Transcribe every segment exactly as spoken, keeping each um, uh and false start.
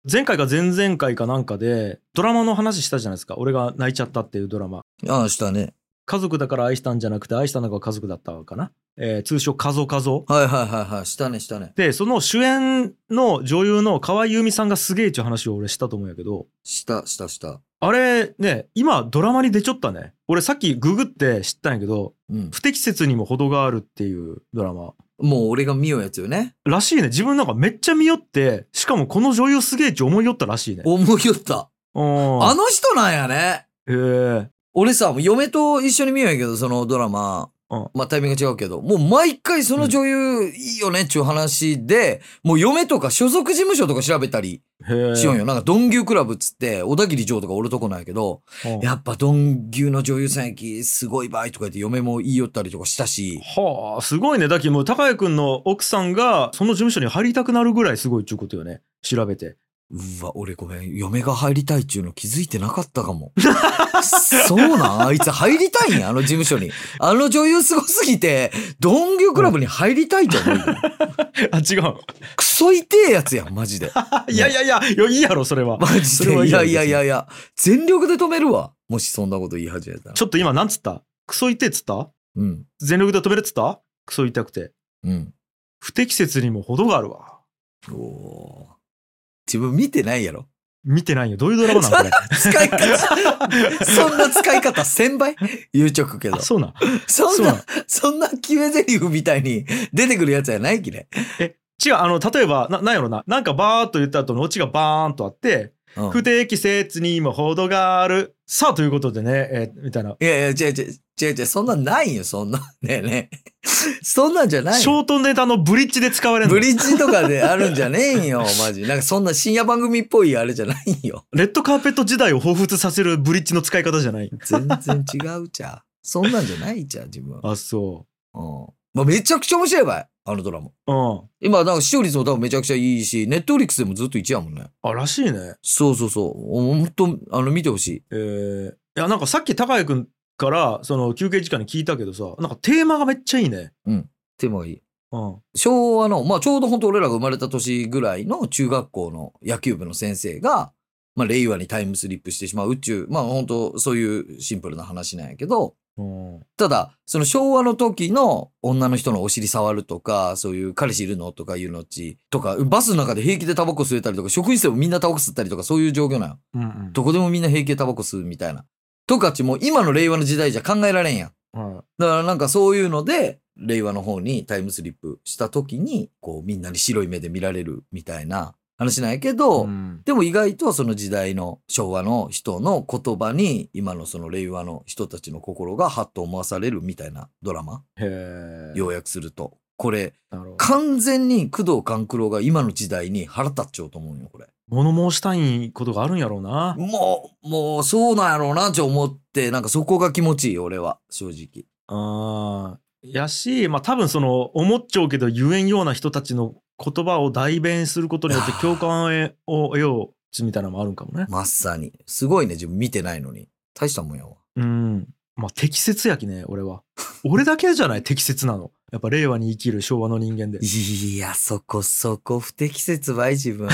前回か前々回かなんかでドラマの話したじゃないですか。俺が泣いちゃったっていうドラマ。 ああ、したね。 家族だから愛したんじゃなくて愛したのが家族だったかな、えー、通称カゾカゾ。 はいはいはいはい、したねしたね。 でその主演の女優の河合由美さんがすげえっていう話を俺したと思うんやけど、 したしたしたあれね、今ドラマに出ちょったね。俺さっきググって知ったんやけど、 うん、 不適切にも程があるっていうドラマ。 もう俺が見ようやつよね。 らしいね。自分なんかめっちゃ見よって、しかもこの女優すげえって思いよったらしいね。 思いよった。あの人なんやね。 へえ。 俺さ、嫁と一緒に見ようやけど、そのドラマ、うん、まあタイミング違うけど、もう毎回その女優いいよねっていう話で、うん、もう嫁とか所属事務所とか調べたりしようよ。なんかドン牛クラブっつって小田切城とかおるとこなんやけど、うん、やっぱドン牛の女優さんやきすごい場合とか言って嫁も言いよったりとかしたし。 はあ、すごいね。だけどもう高谷くんの奥さんがその事務所に入りたくなるぐらいすごいっちゅうことよね。調べて。 うわ、俺ごめん、嫁が入りたいっちゅうの気づいてなかったかも。そうなんあいつ入りたいんや、あの事務所に。あの女優すごすぎて、ドンギョクラブに入りたいと思う、うん。 あ、違う。 クソ痛えやつやん、マジで。 いやいやいや、いいやろ、それは。 マジで。いやいやいやいや、全力で止めるわ。もしそんなこと言い始めたら。 ちょっと今なんつった？クソ痛えっつった？うん。全力で止めるっつった？クソ痛くて。うん。不適切にも程があるわ。 おー。自分見てないやろ。 見てないよ。どういうドラマなのこれ。 使い方。そんな使い方せんばい言うちょくけど。 あ、そうなん。 そんな、そんな決め台詞みたいに出てくるやつやないきね。 え、違う、あの、例えば、な、なんやろな。なんかバーっと言った後のオチがバーンとあって、うん、不適切にも程がある。さあ、ということでね、えー、みたいな。 いやいや、違う違う、違う違う、そんなんないよ、そんな。ねえねえ。そんなんじゃないよ。 ショートネタのブリッジで使われるの。 ブリッジとかであるんじゃねえんよ、マジ。なんかそんな深夜番組っぽいあれじゃないよ。 レッドカーペット時代を彷彿させるブリッジの使い方じゃない。 全然違うじゃん。そんなんじゃないじゃん、自分。 あ、そう。 うん。まあ、めちゃくちゃ面白いばい。あのドラマ。うん。今、なんか視聴率も多分めちゃくちゃいいし、ネットフリックスでもずっといちやもんね。 あ、らしいね。 そうそうそう。ほんと、あの、見てほしい。 えー、いや、なんかさっき高谷くんから、その休憩時間に聞いたけどさ、なんかテーマがめっちゃいいね。 うん。テーマがいい。 うん。 昭和の、まあちょうど本当俺らが生まれた年ぐらいの中学校の野球部の先生が、まあ令和にタイムスリップしてしまう宇宙、まあ本当そういうシンプルな話なんやけど、うん、ただ、その昭和の時の女の人のお尻触るとか、そういう彼氏いるのとかいうのちとか、バスの中で平気でタバコ吸えたりとか、職員室でもみんなタバコ吸ったりとか、そういう状況なの。うんうん、どこでもみんな平気でタバコ吸うみたいな。とかちも今の令和の時代じゃ考えられんやん。うん、だからなんかそういうので、令和の方にタイムスリップした時に、こうみんなに白い目で見られるみたいな話なんやけど、うん、でも意外とその時代の昭和の人の言葉に今のその令和の人たちの心がハッと思わされるみたいなドラマ。へー。要約すると。これ、完全に工藤官九郎が今の時代に腹立っちゃうと思うよ、これ。 物申したいことがあるんやろうな。 もう、もうそうなんやろうなって思って、なんかそこが気持ちいい、俺は、正直。 ああ。やし、まあ多分その思っちゃうけど言えんような人たちの言葉を代弁することによって共感を得ようみたいなのもあるんかもね。 まさに。すごいね、自分見てないのに。大したもんやわ。 うん。まあ適切やきね、俺は。俺だけじゃない適切なの。やっぱ令和に生きる昭和の人間で。 いや、そこそこ不適切ばい、自分。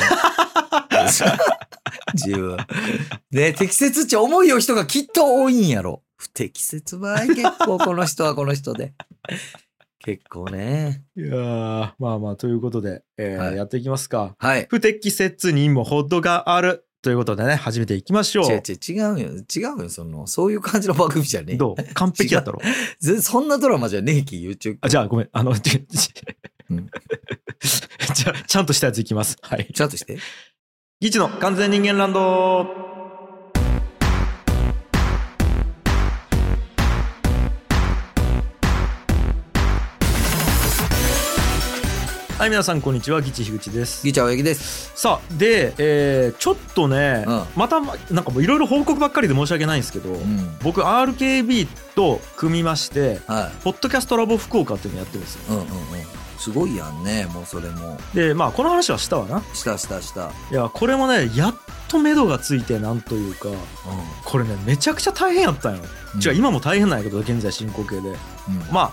自分。ね、適切っちゃ思いよ人がきっと多いんやろ。不適切ばい、結構この人はこの人で。結構ね。 いやー、まあまあ、ということで、えーはい、やっていきますか。 はい。 不適切にも程がある。ということでね、始めていきましょう。 違う違う、違うよ。違うよ、その、そういう感じの番組じゃねえ。 どう完璧やったろそんなドラマじゃねえき、YouTube。 あ、じゃあごめん、あの、うん、じゃあ、ちゃんとしたやついきます。はい。 ちゃんとして。 ギチの完全人間ランド。はい、皆さんこんにちは、ギチ樋口です。 ギチ青柳です。 さあ、で、えー、ちょっとね、うん、またなんかもういろいろ報告ばっかりで申し訳ないんですけど、うん、僕 アールケービー と組みまして、はい、ポッドキャストラボ福岡っていうのやってるんですよ。うんうんうん、 すごいやんね、もうそれも。 で、まあこの話はしたわな。 したしたした。 いや、これもね、やっと目処がついて、なんというか、うん、これねめちゃくちゃ大変やったんよ。うん、違う、今も大変なんやけど、現在進行形で、うん、まあ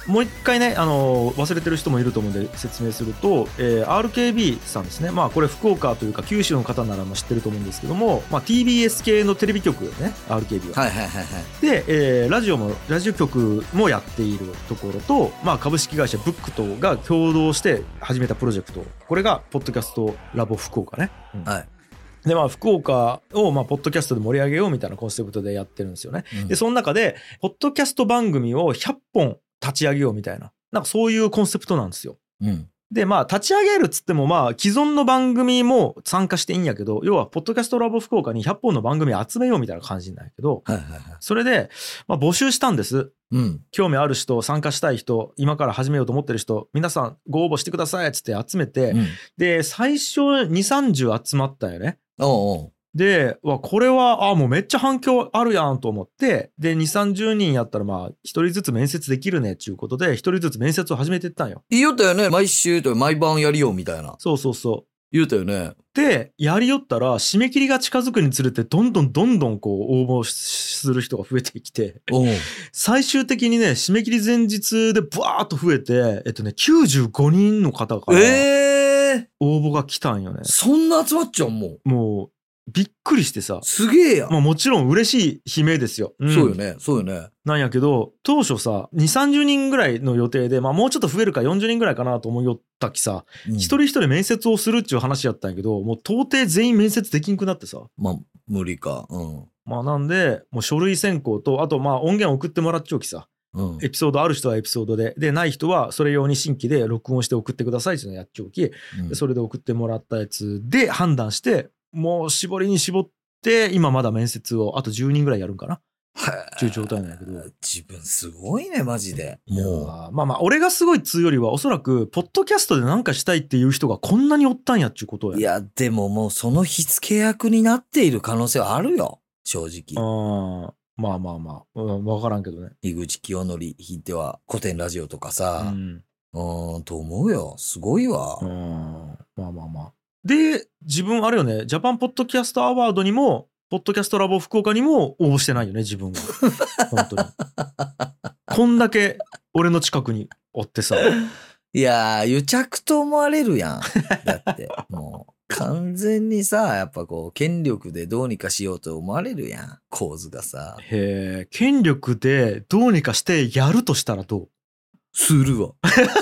もう一回ね、あの忘れてる人もいると思うんで説明すると、えー、アールケービー さんですね。まあこれ福岡というか九州の方ならも知ってると思うんですけども、まあ、ティービーエス 系のテレビ局ね アールケービー は。 はいはいはいはい。 で、えー、ラジオもラジオ局もやっているところと、まあ、株式会社ブックとが共同して始めたプロジェクト、これがポッドキャストラボ福岡ね。うん、はい。でまあ、福岡をまあポッドキャストで盛り上げようみたいなコンセプトでやってるんですよね。うん、でその中でポッドキャスト番組をひゃっぽん立ち上げようみたいな、なんかそういうコンセプトなんですよ。うん、でまあ立ち上げるっつってもまあ既存の番組も参加していいんやけど、要はポッドキャストラボ福岡にひゃっぽんの番組集めようみたいな感じなんやけど、はいはいはい、それでまあ募集したんです。うん、興味ある人、参加したい人、今から始めようと思ってる人、皆さんご応募してくださいっつって集めて、うん、で最初に、さんじゅう集まったんよね。おうおうで、わ、これは、あ、もうめっちゃ反響あるやんと思って、で、にじゅう、さんじゅうにんやったら、まあ、一人ずつ面接できるねっていうことで、一人ずつ面接を始めていったんよ。 言いよったよね。毎週と毎晩やりようみたいな。 そうそうそう。 言うたよね。 で、やりよったら、締め切りが近づくにつれて、どんどんどんどんこう、応募する人が増えてきて、最終的にね、締め切り前日でブワーっと増えて、えっとね、きゅうじゅうごにんの方から、応募が来たんよね。 えー、そんな集まっちゃうもう。もう、びっくりしてさ。 すげえやん。 まあもちろん嬉しい悲鳴ですよ。 うん、そうよね。そうよね。 なんやけど、当初さ、にじゅう、さんじゅうにんぐらいの予定で、まあもうちょっと増えるかよんじゅうにんぐらいかなと思いよったきさ、うん、一人一人面接をするっていう話やったんやけど、もう到底全員面接できんくなってさ。 まあ無理か。うん。 まあなんで、もう書類選考と、あとまあ音源送ってもらっちゃうきさ。うん、エピソードある人はエピソードで、でない人はそれ用に新規で録音して送ってくださいっていうのをやっちゃうき、うん、でそれで送ってもらったやつで判断して、もう絞りに絞って、で今まだ面接をあとじゅうにんぐらいやるんかなっていう状態なんやけど、 自分すごいねマジで。もうまあまあ俺がすごいっつうよりはおそらくポッドキャストで何かしたいっていう人がこんなにおったんやっちゅうことや。 いやでももうその火付け役になっている可能性はあるよ正直。 あまあまあまあ、うん、分からんけどね。 井口清則ひいては古典ラジオとかさ、うん、うんと思うよ。すごいわ。うんまあまあまあで、自分あれよね、ジャパンポッドキャストアワードにも、ポッドキャストラボ福岡にも応募してないよね、自分は。本当に。こんだけ俺の近くにおってさ。 いやー、癒着と思われるやん。だって、もう、完全にさ、やっぱこう、権力でどうにかしようと思われるやん、構図がさ。 へえ、権力でどうにかしてやるとしたらどう？ するわ。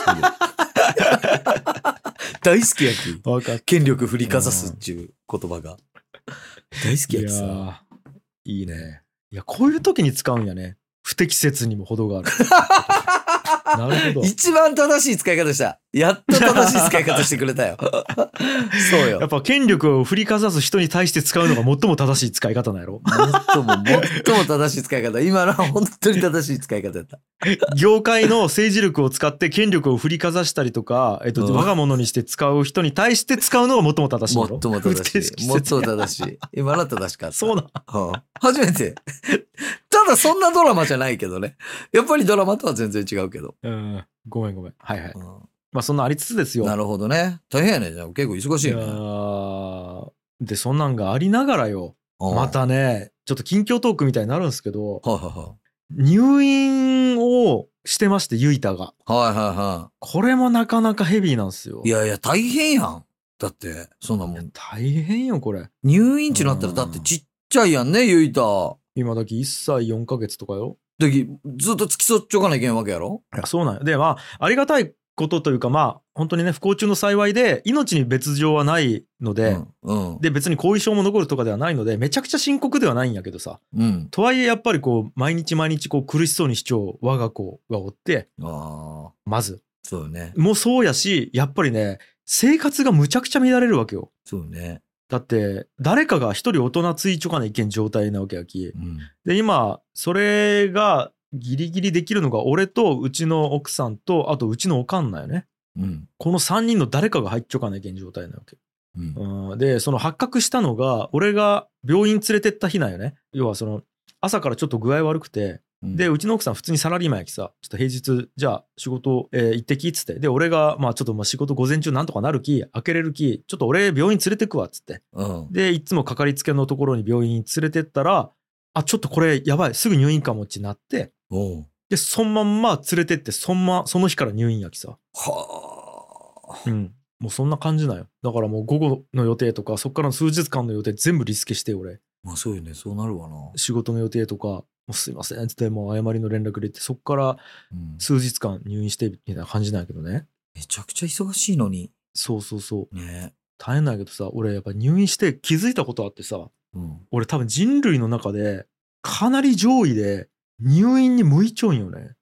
大好きやき。権力振りかざすっていう言葉が。大好きやきさ。 いやいいね。いや、こういう時に使うんやね。不適切にも程がある。なるほど。 一番正しい使い方した。やっと正しい使い方してくれたよ。そうよ。 やっぱ権力を振りかざす人に対して使うのが最も正しい使い方なんやろ。 最も、最も正しい使い方。今のは本当に正しい使い方やった。 業界の政治力を使って権力を振りかざしたりとか、えっと、我が物にして使う人に対して使うのが最も正しいの。 最も正しい。最も正しい。今のは正しかった。 そうな、 うん。初めて。ただそんなドラマじゃないけどね。やっぱりドラマとは全然違うけど。 うん。ごめんごめん。はいはい。うん、まあそんなありつつですよ。 なるほどね。大変やね。じゃあ結構忙しいよね。 いやで、そんなんがありながらよ。またね、ちょっと近況トークみたいになるんですけど、はいはいはい、入院をしてまして、ゆいたが。 はいはいはい。 これもなかなかヘビーなんですよ。 いやいや、大変やん。だって、そんなもん。 大変よ、これ。 入院地になったら、だってちっちゃいやんね、ゆいた。 今だけいっさいよんかげつとかよ。 だけずっと付き添っちょかなきゃいけんわけやろ。 いや、そうなんよ。で、まあ、ありがたいことというか、まあ、本当にね、不幸中の幸いで、命に別状はないので、うんうん、で、別に後遺症も残るとかではないので、めちゃくちゃ深刻ではないんやけどさ。うん、とはいえ、やっぱりこう、毎日毎日こう、苦しそうにしちゃう我が子がおって、あまず。 そうよね。 もうそうやし、やっぱりね、生活がむちゃくちゃ乱れるわけよ。 そうね。 だって誰かが一人大人ついちょかないけん状態なわけやき、うん、で今それがギリギリできるのが俺とうちの奥さんとあとうちのおかんなんよね、うん、このさんにんの誰かが入っちょかないけん状態なわけ、うんうん、でその発覚したのが俺が病院連れてった日なんよね。要はその朝からちょっと具合悪くて、でうちの奥さん普通にサラリーマンやきさ、ちょっと平日じゃあ仕事、えー、行ってきっつって、で俺がまあちょっとまあ仕事午前中なんとかなるき開けれるきちょっと俺病院連れてくわっつって、うん、でいつもかかりつけのところに病院に連れてったら、あちょっとこれやばいすぐ入院かもってなって、ででそのまんま連れてってそんまその日から入院やきさ。 はあ。うん。もうそんな感じなんよ。だからもう午後の予定とかそっからの数日間の予定全部リスケして俺。 まあそうよね、そうなるわな。 仕事の予定とかもうすいませんってもう誤りの連絡入れてそっから数日間入院してみたいな感じなんやけどね。うん、 めちゃくちゃ忙しいのに。 そうそうそう。 ね。 大変なんやけどさ、俺やっぱ入院して気づいたことあってさ、うん、俺多分人類の中でかなり上位で入院に向いちょんよね。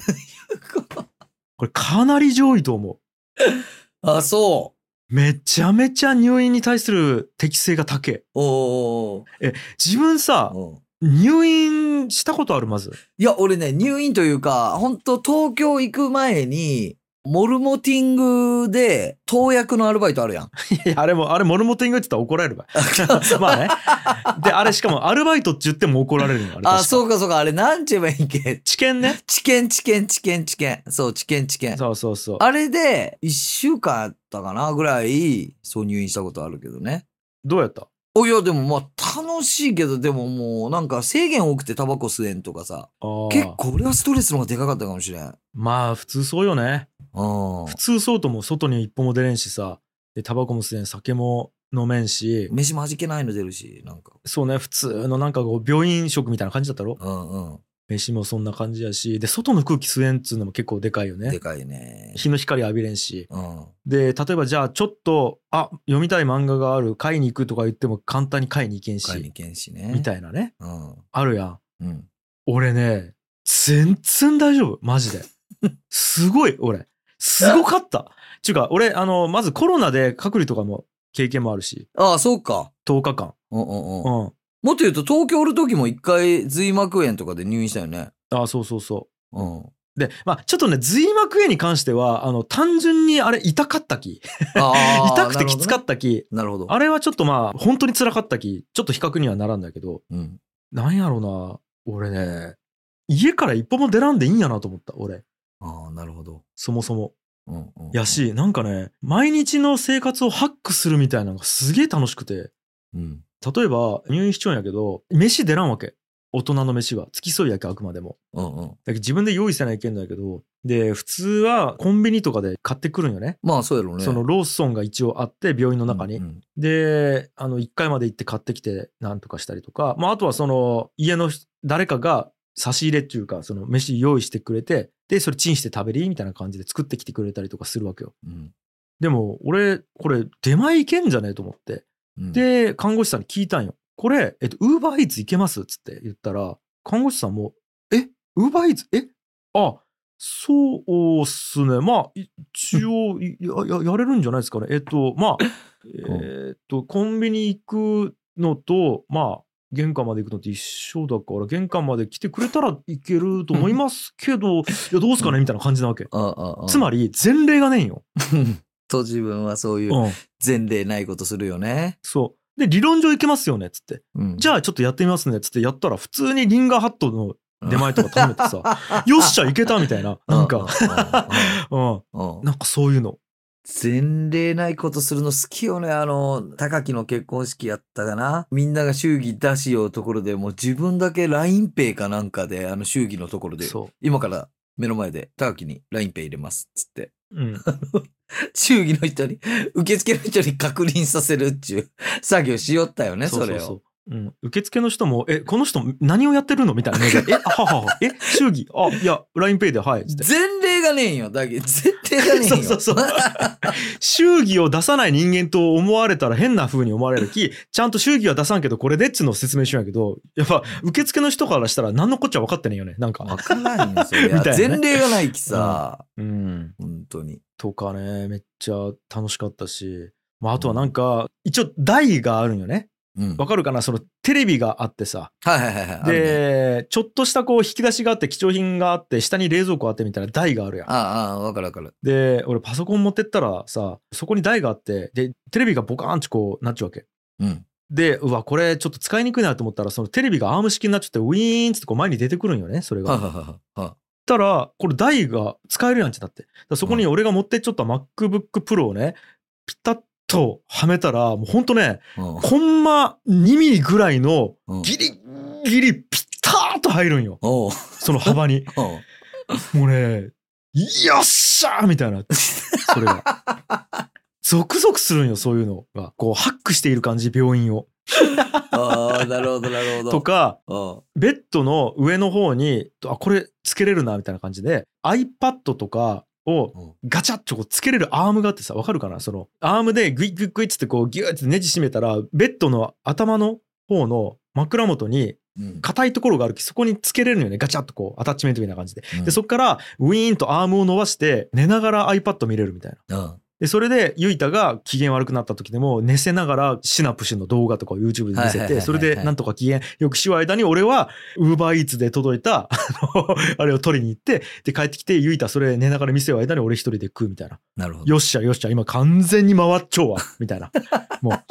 これかなり上位と思う。 あ、そう。 めちゃめちゃ入院に対する適性が高い。 おー。 え、自分さ、入院したことあるまず？ いや、俺ね、入院というか、本当東京行く前に、モルモティングで投薬のアルバイトあるやん。 いや、あれも、あれモルモティングって言ったら怒られるばい。まあね。で、あれしかもアルバイトって言っても怒られるの。あれあ、そうかそうか。あれなんちゅえばいいんけ。 治験ね。 治験治験治験治験。そう、治験治験。 そうそうそう。 あれで、一週間やったかなぐらい、そう入院したことあるけどね。 どうやった？ おいや、でもまあ楽しいけど、でももうなんか制限多くてタバコ吸えんとかさ。結構俺はストレスの方がでかかったかもしれん。 まあ普通そうよね。 普通そうとも外に一歩も出れんしさ、でタバコも吸えん、酒も飲めんし、 飯も味気ないの出るし、なんかそうね、普通のなんかこう病院食みたいな感じだったろ。 うんうん。 飯もそんな感じやし、で外の空気吸えんっつうのも結構でかいよね。 でかいね。 日の光浴びれんし、 うん、 で例えばじゃあちょっとあ読みたい漫画がある買いに行くとか言っても簡単に買いに行けんし、 買いに行けんしね。 みたいなね、 うん、 あるやん。 うん、 俺ね全然大丈夫マジで。すごい俺。すごかった。ちゅうか、俺、あの、まずコロナで隔離とかも経験もあるし。 ああ、そうか。 とおかかん。 うんうんうん。うん、もっと言うと、東京おる時も一回、髄膜炎とかで入院したよね。 ああ、そうそうそう。 うん。 で、まあちょっとね、髄膜炎に関しては、あの、単純にあれ、痛かったき。痛くてきつかったき。 なるほど。 あれはちょっとまあ、本当に辛かったき、ちょっと比較にはならんだけど、 うん。 なんやろうな、俺ね、家から一歩も出らんでいいんやなと思った、俺。 ああ、なるほど。 そもそも。 うんうんうん、 やし、なんかね、毎日の生活をハックするみたいなのがすげえ楽しくて、 うん、 例えば入院しちゃうんやけど、飯出らんわけ。大人の飯は付き添いやけ、あくまでも。 うんうん、 だけど自分で用意せないけんだけど、で普通はコンビニとかで買ってくるんよね。 まあそうやろうね。 そのローソンが一応あって病院の中に、うんうん、であのいっかいまで行って買ってきてなんとかしたりとか、まああとはその家の誰かが差し入れっていうか、その飯用意してくれて、でそれチンして食べりみたいな感じで作ってきてくれたりとかするわけよ。うん、でも俺これ出前いけんじゃねえと思って、うん、で看護師さんに聞いたんよ。これえっとウーバーイーツいけますっつって言ったら、看護師さんもえウーバーイーツえあそうっすね、まあ一応や, や, やれるんじゃないですかね。えっとまあえっとコンビニ行くのとまあ玄関まで行くのって一緒だから、玄関まで来てくれたらいけると思いますけど、いやどうすかねみたいな感じなわけ。 あああつまり前例がねえんよ。 と自分はそういう前例ないことするよね。 うん、そうで理論上いけますよねっつって、うん、じゃあちょっとやってみますねっつってやったら普通にリンガーハットの出前とか頼めてさよっしゃいけたみたいな、なんかなんかそういうの前例ないことするの好きよね。あの高木の結婚式やったかな、みんなが祝儀出しようところでもう自分だけ ライン ペイかなんかであの祝儀のところで今から目の前で高木に ライン ペイ入れますっつって、うん、祝儀の人に受付の人に確認させるっちゅう作業しよったよね。それをそうそうそう、うん、受付の人もえこの人何をやってるのみたいなえはははえ祝儀あいや ライン ペイではいって前例がねえんよ。だけど前例がねえんよ。そうそうそう祝儀を出さない人間と思われたら変な風に思われるき、ちゃんと祝儀は出さんけどこれでっつうのを説明しようんやけど、やっぱ受付の人からしたら何のこっちゃ分かってねえよね。なんか分かんないんですよ。みたいなね、前例がないきさ、うん、うん、本当にとかね、めっちゃ楽しかったし、まあ、あとはなんか、うん、一応台があるんよね。うん、わかるかな、そのテレビがあってさ、 はいはいはい、 で、ね、ちょっとしたこう引き出しがあって貴重品があって下に冷蔵庫あってみたいな台があるやん。 ああ、わかるわかる。 で俺パソコン持ってったらさ、そこに台があって、でテレビがボカーンってこうなっちゃうわけ、うん、でうわこれちょっと使いにくいなと思ったら、そのテレビがアーム式になっちゃってウィーンってこう前に出てくるんよね、それが。ははははたらこれ台が使えるやんってなって、そこに俺が持ってっちゃった MacBook Pro をねピタッとはめたら、もうほんとね、うん、コンマにミリぐらいのギリギリピターッと入るんよ、うん、その幅にもうね、よっしゃーみたいな、それが。ゾクゾクするんよ、そういうのが。こう、ハックしている感じ、病院を。 ああ、なるほど、なるほど。 とか、ベッドの上の方に、あ、これつけれるな、みたいな感じで、iPad とかをガチャッとこうつけれるアームがあってさ、わかるかな？その、アームでグイグイグイってこう、ギューってネジ締めたら、ベッドの頭の方の枕元に、硬いところがあるき、そこにつけれるのよね。ガチャッとこう、アタッチメントみたいな感じで。うん、で、そっから、ウィーンとアームを伸ばして、寝ながら iPad 見れるみたいな。うんで、それで、ゆいたが機嫌悪くなった時でも、寝せながらシナプシュの動画とかを YouTube で見せて、それでなんとか機嫌よくしよう間に、俺は Uber Eats で届いた、あの、あれを取りに行って、で、帰ってきて、ゆいたそれ寝ながら見せよう間に俺一人で食うみたいな。 なるほど。 よっしゃよっしゃ、今完全に回っちょうわ、みたいな。もう。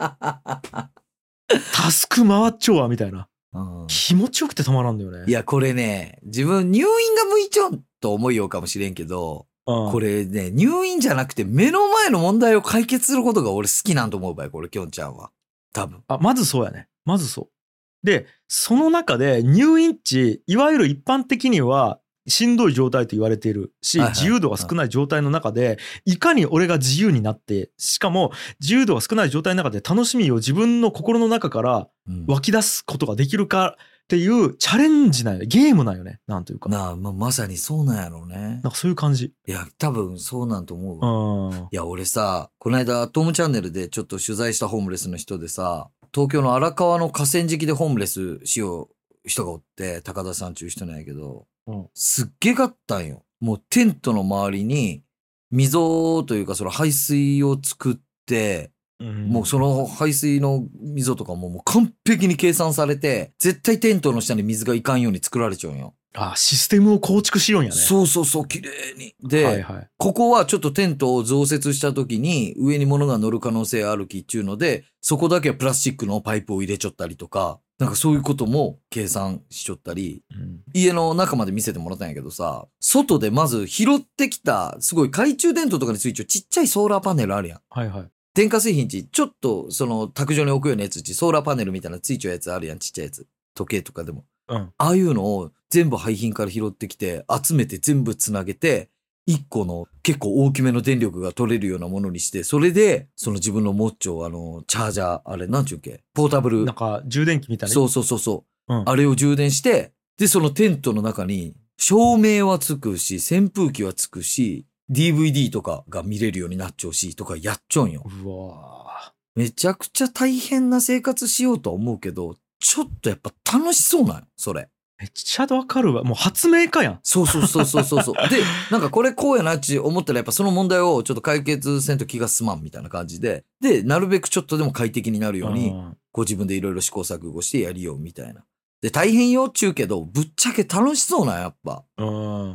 タスク回っちょうわ、みたいな。うん、気持ちよくてたまらんだよね。 いや、これね、自分入院が向いちゃうと思いようかもしれんけど、うん、これね、入院じゃなくて目の前の問題を解決することが俺好きなんと思うばい、これ、きょんちゃんは。多分。 あ、まずそうやね。まずそう。で、その中で入院値、いわゆる一般的にはしんどい状態と言われているし、はいはい、自由度が少ない状態の中で、いかに俺が自由になって、しかも自由度が少ない状態の中で楽しみを自分の心の中から湧き出すことができるか、っていうチャレンジなんよね。ゲームなんよね。なんというか。 なあ、まあ、まさにそうなんやろうね。 なんかそういう感じ。 いや、多分そうなんと思うわ。いや、俺さ、この間、トームチャンネルでちょっと取材したホームレスの人でさ、東京の荒川の河川敷でホームレスしよう人がおって、高田さんちゅう人なんやけど、うん、すっげかったんよ。もうテントの周りに、溝というかその排水を作って、もうその排水の溝とかももう完璧に計算されて、絶対テントの下に水がいかんように作られちゃうんよ。 ああ、システムを構築しようんやね。 そうそうそう、綺麗に。で、はいはい、ここはちょっとテントを増設した時に上に物が乗る可能性あるきっちゅうので、そこだけはプラスチックのパイプを入れちゃったりとか、なんかそういうことも計算しちゃったり、うん、家の中まで見せてもらったんやけどさ、外でまず拾ってきた、すごい懐中電灯とかについちゃうちっちゃいソーラーパネルあるやん。 はいはい。 電化製品ち、ちょっと、その、卓上に置くようなやつち、ソーラーパネルみたいなついちゃうやつあるやん、ちっちゃいやつ。時計とかでも。うん。ああいうのを全部廃品から拾ってきて、集めて全部つなげて、一個の結構大きめの電力が取れるようなものにして、それで、その自分のモッチョ、あの、チャージャー、あれ、なんちゅうっけポータブル。 なんか、充電器みたいな。 そうそうそうそう、うん。あれを充電して、で、そのテントの中に、照明はつくし、扇風機はつくし、ディーブイディー とかが見れるようになっちゃうし、とかやっちゃうんよ。 うわめちゃくちゃ大変な生活しようとは思うけど、ちょっとやっぱ楽しそうなんよ、それ。 めっちゃわかるわ。もう発明家やん。 そうそうそうそうそうそう。で、なんかこれこうやなって思ったらやっぱその問題をちょっと解決せんと気が済まんみたいな感じで、で、なるべくちょっとでも快適になるように、こう自分でいろいろ試行錯誤してやりようみたいな。で、大変よっちゅうけど、ぶっちゃけ楽しそうなんやっぱ。うん。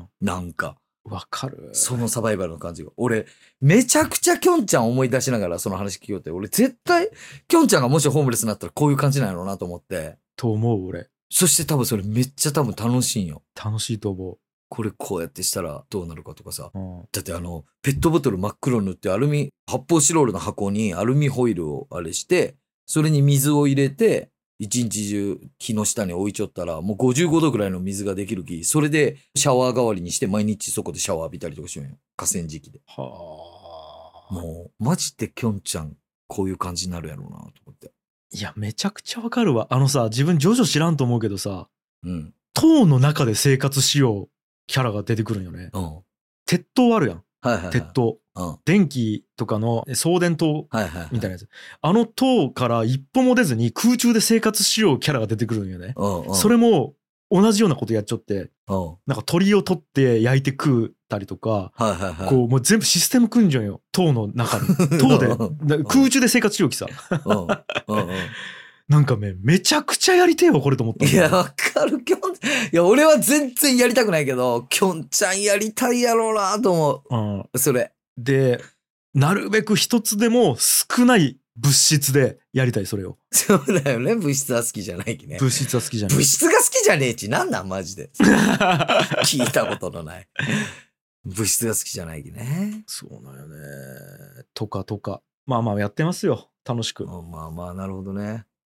なんか。 わかる。 そのサバイバルの感じが。俺、めちゃくちゃきょんちゃん思い出しながらその話聞きよって、俺絶対、きょんちゃんがもしホームレスになったらこういう感じなんやろうなと思って。 と思う、俺。 そして多分それめっちゃ多分楽しいんよ。 楽しいと思う。 これこうやってしたらどうなるかとかさ。うん、だってあの、ペットボトル真っ黒塗ってアルミ、発泡スチロールの箱にアルミホイルをあれして、それに水を入れて、一日中木の下に置いちゃったら、もうごじゅうごどぐらいの水ができるき、それでシャワー代わりにして毎日そこでシャワー浴びたりとかしようよ。河川敷で。はあ。もう、マジできょんちゃん、こういう感じになるやろうなと思って。 いや、めちゃくちゃわかるわ。あのさ、自分ジョジョ知らんと思うけどさ、うん。塔の中で生活しようキャラが出てくるんよね。うん。鉄塔あるやん。はいはいはい、鉄塔、うん、電気とかの送電塔みたいなやつ、はいはいはい、あの塔から一歩も出ずに空中で生活しようキャラが出てくるんよね、うんうん、それも同じようなことやっちゃって、うん、なんか鳥を取って焼いて食ったりとか、はいはいはい、こうもう全部システム組んじゃうよ塔の中に塔で空中で生活しようきさ、うんうんうん、なんかめ、めちゃくちゃやりてえわ、これと思った。 いや、わかる、きょん、いや、俺は全然やりたくないけど、きょんちゃんやりたいやろうなと思う。うん。それ。 で、なるべく一つでも少ない物質でやりたい、それを。 そうだよね、物質は好きじゃないきね。 物質は好きじゃない。 物質が好きじゃねえち、なんなんマジで。聞いたことのない。物質が好きじゃないきね。 そうなんよね。とかとか。まあまあやってますよ、楽しく。 まあまあ、なるほどね。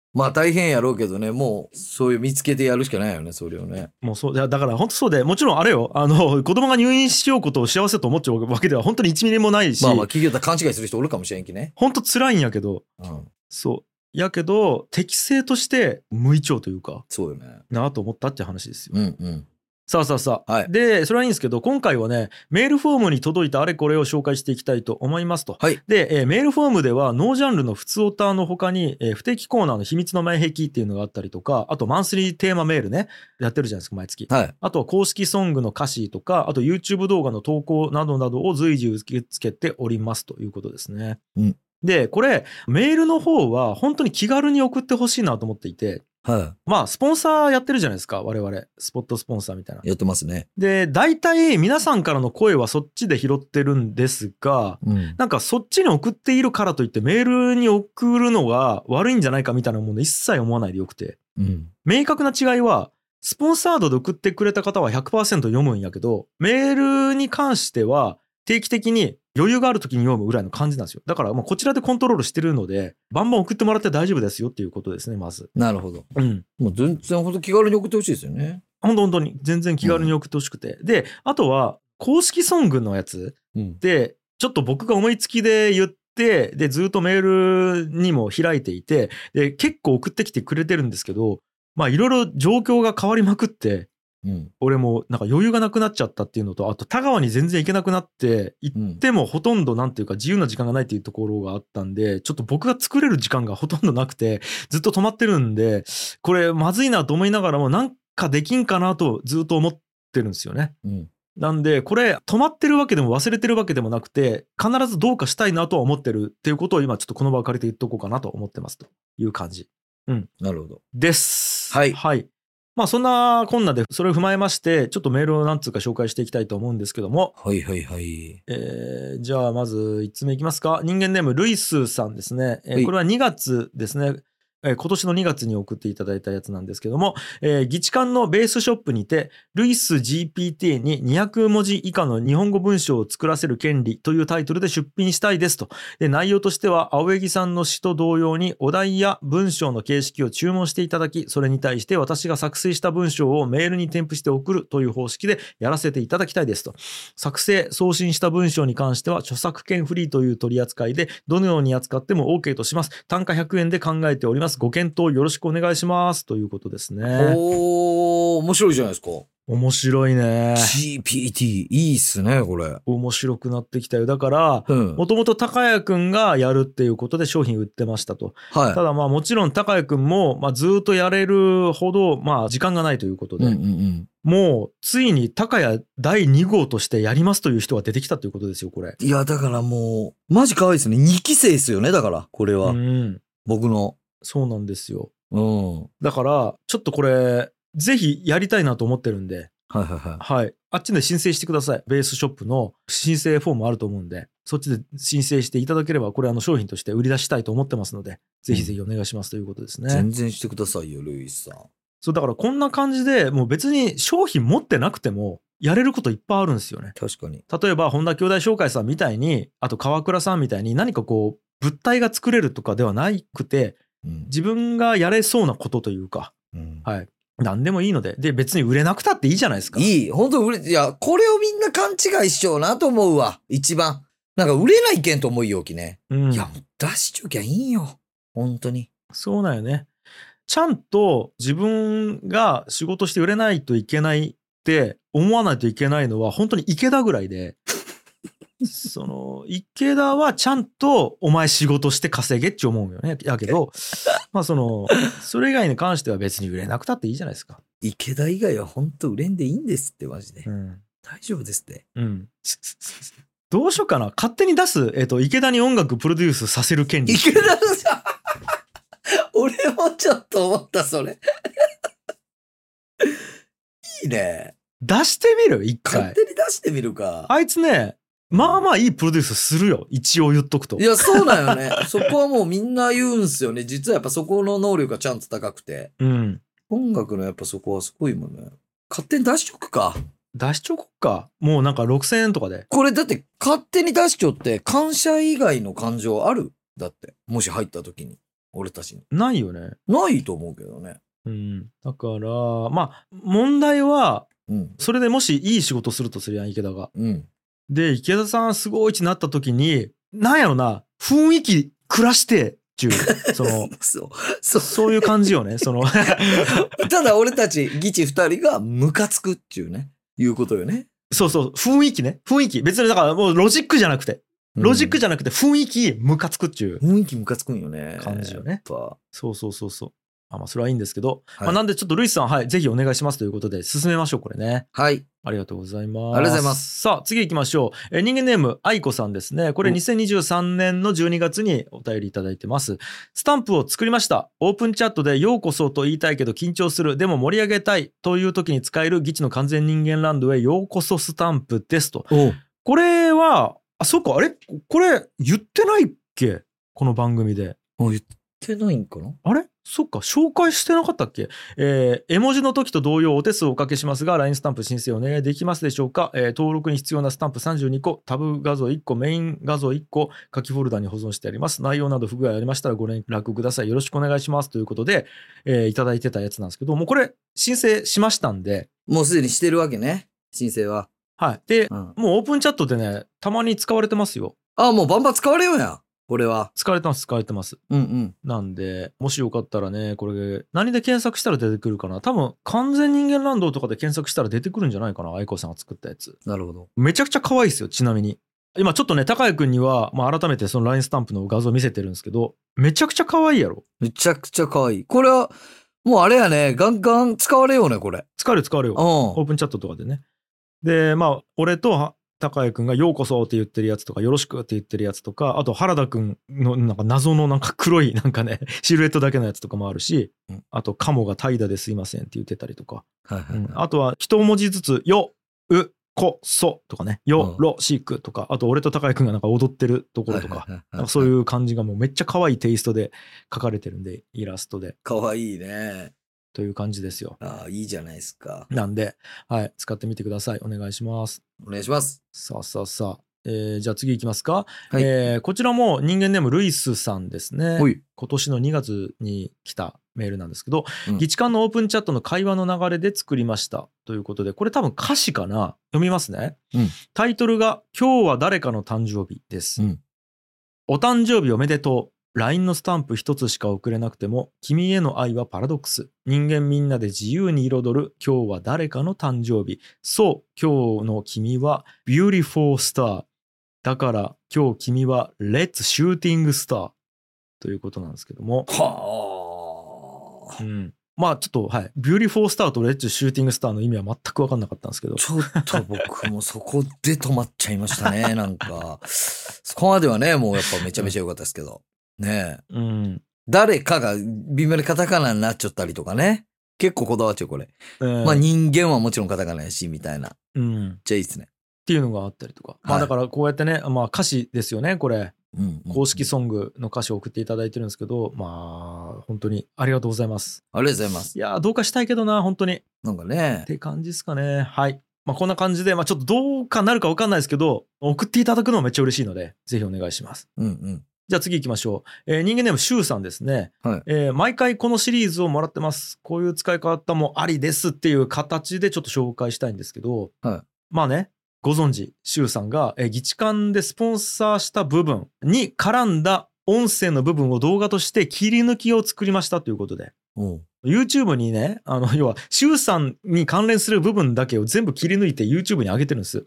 まあ大変やろうけどね、もうそういう見つけてやるしかないよね、それをね。 もうそう、だから本当そうで、もちろんあれよ、あの、子供が入院しようことを幸せと思っちゃうわけでは本当にいちミリもないし、 まあまあ企業と勘違いする人おるかもしれんきね。 本当辛いんやけど、うん、そう。やけど、適正として無一丁というか、 そうよね。 なと思ったって話ですよ。 うんうん。 さあさあさあ、はい、でそれはいいんですけど、今回はねメールフォームに届いたあれこれを紹介していきたいと思いますと、はい、で、えー、メールフォームではノージャンルのふつおたの他に、えー、不定期コーナーの秘密の前壁っていうのがあったりとか、あとマンスリーテーマメールねやってるじゃないですか毎月、はい、あとは公式ソングの歌詞とか、あと YouTube 動画の投稿などなどを随時受け付けておりますということですね、うん、でこれメールの方は本当に気軽に送ってほしいなと思っていて、はい、まあスポンサーやってるじゃないですか我々、スポットスポンサーみたいなやってますね。 で大体皆さんからの声はそっちで拾ってるんですが、うん、なんかそっちに送っているからといってメールに送るのが悪いんじゃないかみたいなもの一切思わないでよくて、うん、明確な違いはスポンサードで送ってくれた方は ひゃくパーセント 読むんやけど、メールに関しては定期的に余裕がある時に読むぐらいの感じなんですよ。だからまあこちらでコントロールしてるのでバンバン送ってもらって大丈夫ですよっていうことですね、まず。 なるほど。 うん。 もう全然本当気軽に送ってほしいですよね。 本当本当に全然気軽に送ってほしくて、うん、であとは公式ソングのやつで、うん、ちょっと僕が思いつきで言ってでずっとメールにも開いていてで結構送ってきてくれてるんですけど、まあいろいろ状況が変わりまくってうん、俺もなんか余裕がなくなっちゃったっていうのと、あと田川に全然行けなくなって行ってもほとんどなんていうか自由な時間がないっていうところがあったんで、ちょっと僕が作れる時間がほとんどなくてずっと止まってるんで、これまずいなと思いながらもなんかできんかなとずっと思ってるんですよね、うん、なんでこれ止まってるわけでも忘れてるわけでもなくて必ずどうかしたいなとは思ってるっていうことを今ちょっとこの場を借りて言っとこうかなと思ってますという感じ、うん、 なるほどですはい、 はいまあそんなこんなでそれを踏まえましてちょっとメールを何通か紹介していきたいと思うんですけども、 はいはいはい、 えー、じゃあまずいっつめいきますか。人間ネームルイスさんですね、えー、これはにがつですね、えー、今年のにがつに送っていただいたやつなんですけども、えー、議事館のベースショップにてルイス ジーピーティー ににひゃくもじ以下の日本語文章を作らせる権利というタイトルで出品したいですと。で内容としては青柳さんの詩と同様にお題や文章の形式を注文していただき、それに対して私が作成した文章をメールに添付して送るという方式でやらせていただきたいですと。作成送信した文章に関しては著作権フリーという取り扱いでどのように扱っても OK とします。単価ひゃくえんで考えております。ご検討よろしくお願いしますということですね。 おー、面白いじゃないですか。 面白いね。 ジーピーティー いいっすねこれ。 面白くなってきたよ。だからもともと高谷くんがやるっていうことで商品売ってましたと、はい、ただまあもちろん高谷くんもまあずっとやれるほどまあ時間がないということで、うんうんうん、もうついに高谷だいに号としてやりますという人が出てきたということですよこれ。 いやだからもうマジ可愛いですね。にき生ですよねだからこれは、うん、僕の。 そうなんですよ、うん、だからちょっとこれぜひやりたいなと思ってるんで、はいはいはい、はい、あっちで申請してください。ベースショップの申請フォームあると思うんでそっちで申請していただければこれあの商品として売り出したいと思ってますので、ぜひぜひお願いしますということですね、うん、 全然してくださいよルイスさん。 そうだからこんな感じでもう別に商品持ってなくてもやれることいっぱいあるんですよね。 確かに。 例えば本田兄弟紹介さんみたいに、あと川倉さんみたいに何かこう物体が作れるとかではなくて、うん、自分がやれそうなことというか、うん、はい、何でもいいので、で別に売れなくたっていいじゃないですか。 いい、本当売れ、いやこれをみんな勘違いしちゃうなと思うわ。一番なんか売れないけんと思いよきね、うん、いや出しちゃきゃいいんよ本当に。 そうなんよね。ちゃんと自分が仕事して売れないといけないって思わないといけないのは本当に池田ぐらいでその池田はちゃんとお前仕事して稼げって思うよね。やけどまあそのそれ以外に関しては別に売れなくたっていいじゃないですか。 池田以外は本当売れんでいいんですってマジで、うん、大丈夫ですって、うん、 どうしようかな、勝手に出す、えーと、池田に音楽プロデュースさせる権利。 池田のさ俺もちょっと思ったそれいいね。 出してみる一回。 勝手に出してみるか。 あいつねまあまあいいプロデュースするよ一応言っとくと。 いやそうだよねそこはもうみんな言うんすよね。実はやっぱそこの能力がちゃんと高くて、うん、音楽のやっぱそこはすごいもんね。勝手に出しちょくか。 出しちょこっか。もうなんかろくせんえんとかで。 これだって勝手に出しちょって感謝以外の感情ある？だってもし入った時に俺たちに。 ないよね。 ないと思うけどね。 うん。だから、まあ、問題は、うん、それでもしいい仕事するとするやん、池田が。うん、で、池田さんすごい位置になった時に、なんやろな、雰囲気暮らして、ちゅう、その、そうそう、そういう感じよね、その。 ただ俺たち、議地二人がムカつくっていうね、いうことよね。 そうそう、雰囲気ね。雰囲気。別にだからもうロジックじゃなくて。ロジックじゃなくて雰囲気ムカつくっちゅう。 雰囲気ムカつくんよね。 感じよね。そうそうそうそう。あ、まあそれはいいんですけど。はい、まあなんでちょっとルイスさん、はい、ぜひお願いしますということで進めましょう、これね。 はい。 ありがとうございます。 ありがとうございます。 さあ、次行きましょう。え人間ネーム、愛子さんですね。これにせんにじゅうさんねんのじゅうにがつにお便りいただいてます。スタンプを作りました。オープンチャットでようこそと言いたいけど緊張する。でも盛り上げたいという時に使えるギチの完全人間ランドへようこそスタンプですと。これは、あ、そうか、あれこれ言ってないっけこの番組で。 言ってないんかなあれそっか、紹介してなかったっけ。えー、絵文字の時と同様お手数をおかけしますが、ライン スタンプ申請お願いできますでしょうか。えー、登録に必要なスタンプさんじゅうにこ、タブ画像いっこ、メイン画像いっこ、書きフォルダに保存してあります。内容など不具合ありましたらご連絡ください。よろしくお願いします。ということで、えー、いただいてたやつなんですけど、もうこれ申請しましたんで。 もうすでにしてるわけね、申請は。 はい。で、うん、もうオープンチャットでね、たまに使われてますよ。 ああ、もうバンバン使われようやん。これは。 使われてます、使われてます。うんうん。なんで、もしよかったらね、これ、何で検索したら出てくるかな。多分、完全人間ランドとかで検索したら出てくるんじゃないかな、愛子さんが作ったやつ。 なるほど。 めちゃくちゃ可愛いですよ、ちなみに。今ちょっとね、高谷くんには、まあ、改めてその ライン スタンプの画像見せてるんですけど、めちゃくちゃ可愛いやろ。 めちゃくちゃ可愛い。これは、もうあれやね、ガンガン使われようね、これ。 使われる、使われよ。オープンチャットとかでね。で、まあ、俺と、高谷くんがようこそって言ってるやつとかよろしくって言ってるやつとか、あと原田くんのなんか謎のなんか黒いなんかねシルエットだけのやつとかもあるし、うん、あとカモが怠惰ですいませんって言ってたりとか、はいはいはい、うん、あとは一文字ずつようこそとかねよろしくとか、あと俺と高谷くんがなんか踊ってるところとか、なんかそういう感じがもうめっちゃ可愛いテイストで描かれてるんで、イラストで可愛いねという感じですよ。 ああ、いいじゃないですか。 なんで、はい、使ってみてください。お願いします。 お願いします。 さあさあさあ。えー、じゃあ次いきますか。はい、えー、こちらも人間ネームルイスさんですね。今年のにがつに来たメールなんですけど、うん、議事館のオープンチャットの会話の流れで作りましたということで、これ多分歌詞かな。読みますね。うん、タイトルが今日は誰かの誕生日です。うん、お誕生日おめでとう。ライン のスタンプ一つしか送れなくても君への愛はパラドックス。人間みんなで自由に彩る今日は誰かの誕生日。そう今日の君は Beautiful Star。 だから今日君は Let's Shooting Star ということなんですけども、はあ、うん、まあちょっとはい Beautiful Star と Let's Shooting Star の意味は全く分かんなかったんですけど、 ちょっと僕もそこで止まっちゃいましたね。なんかそこまではねもうやっぱめちゃめちゃ良かったですけどねえ、うん、誰かが微妙にカタカナになっちゃったりとかね、結構こだわっちゃうこれ、えー、まあ人間はもちろんカタカナやしみたいな、うん、じゃあいいっすねっていうのがあったりとか、はい、まあだからこうやってね、まあ歌詞ですよねこれ、うんうんうん、公式ソングの歌詞を送っていただいてるんですけど、まあ本当にありがとうございます。 ありがとうございます。 いやどうかしたいけどな本当になんかねって感じですかね。はい、まあ、こんな感じで、まあ、ちょっとどうかなるか分かんないですけど送っていただくのはめっちゃ嬉しいのでぜひお願いします。うんうん。じゃあ次行きましょう。えー、人間ネームシュウさんですね、はい、えー、毎回このシリーズをもらってます。こういう使い方もありですっていう形でちょっと紹介したいんですけど、はい、まあねご存知シュウさんが、えー、議事館でスポンサーした部分に絡んだ音声の部分を動画として切り抜きを作りましたということで、うん、YouTube にねあの要はシュウさんに関連する部分だけを全部切り抜いて YouTube に上げてるんです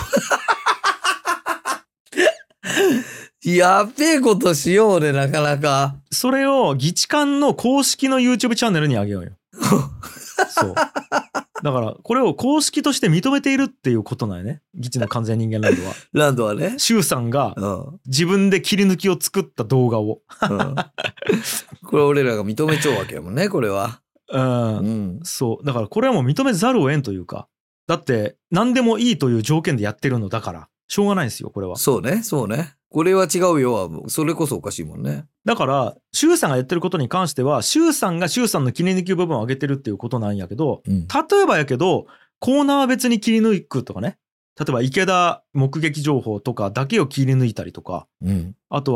やべえことしようね、なかなか。 それを議事館の公式の YouTube チャンネルに上げようよ。そう。だからこれを公式として認めているっていうことなんよね。議事の完全人間ランドは。 ランドはね。 シュウさんが自分で切り抜きを作った動画を。うん、 これ俺らが認めちゃうわけやもんね、これは。うん。 うん、そう。だからこれはもう認めざるを得んというか。だって何でもいいという条件でやってるのだからしょうがないんですよこれは。 そうね、そうね。これは違うよはそれこそおかしいもんね。 だからシュウさんがやってることに関してはシュウさんがシュウさんの切り抜き部分を上げてるっていうことなんやけど、うん、例えばやけどコーナー別に切り抜くとかね、例えば池田目撃情報とかだけを切り抜いたりとか、うん、あとは